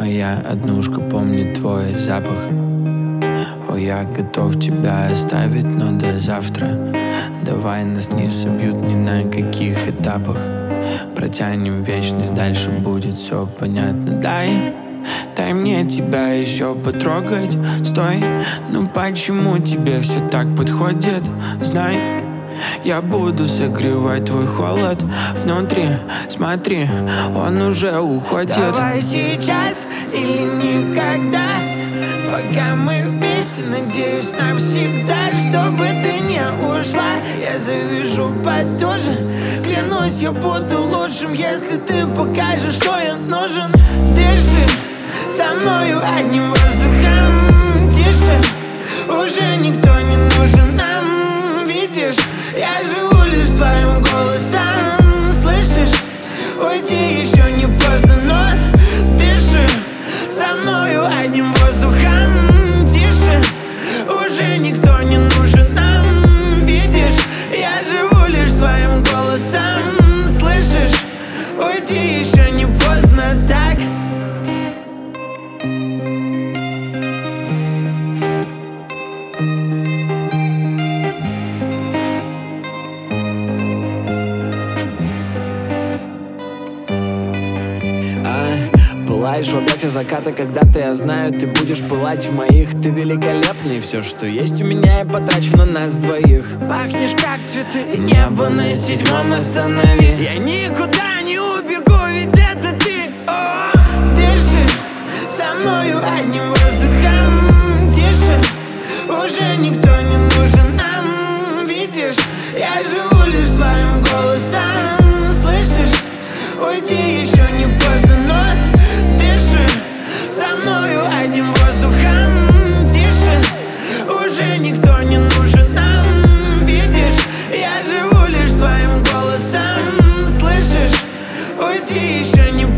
моя однушка помнит твой запах. О, я готов тебя оставить, но до завтра. Давай нас не собьют ни на каких этапах. Протянем вечность, дальше будет все понятно. Дай мне тебя еще потрогать. Стой, ну почему тебе все так подходит? Знай, я буду согревать твой холод внутри. Смотри, он уже уходит. Давай сейчас или никогда. Пока мы вместе, надеюсь навсегда. Чтобы ты не ушла, я завяжу потуже. Клянусь, я буду лучшим, если ты покажешь, что я нужен. Дыши со мною одним воздухом. Тише, уже никто не нужен нам. Видишь, я живу лишь твоим голосом. Слышишь, уйти еще не поздно, но дыши со мною одним воздухом. Тише, уже никто не нужен нам. Видишь, я живу лишь твоим голосом. Слышишь, уйти еще не поздно, так? Пылаешь в объятиях заката, когда-то я знаю, ты будешь пылать в моих. Ты великолепный, все, что есть у меня, я потрачу на нас двоих. Пахнешь как цветы, небо на седьмом останови. Я никуда не убегу, ведь это ты. О! Дыши со мною одним воздухом. Тише, уже никто не нужен нам. Видишь, я живу лишь твоим голосом. Слышишь, уйти еще не поздно, но дыши со мною одним воздухом. Тише, уже никто не нужен нам. Видишь, я живу лишь твоим голосом. Слышишь, уйти еще не поздно.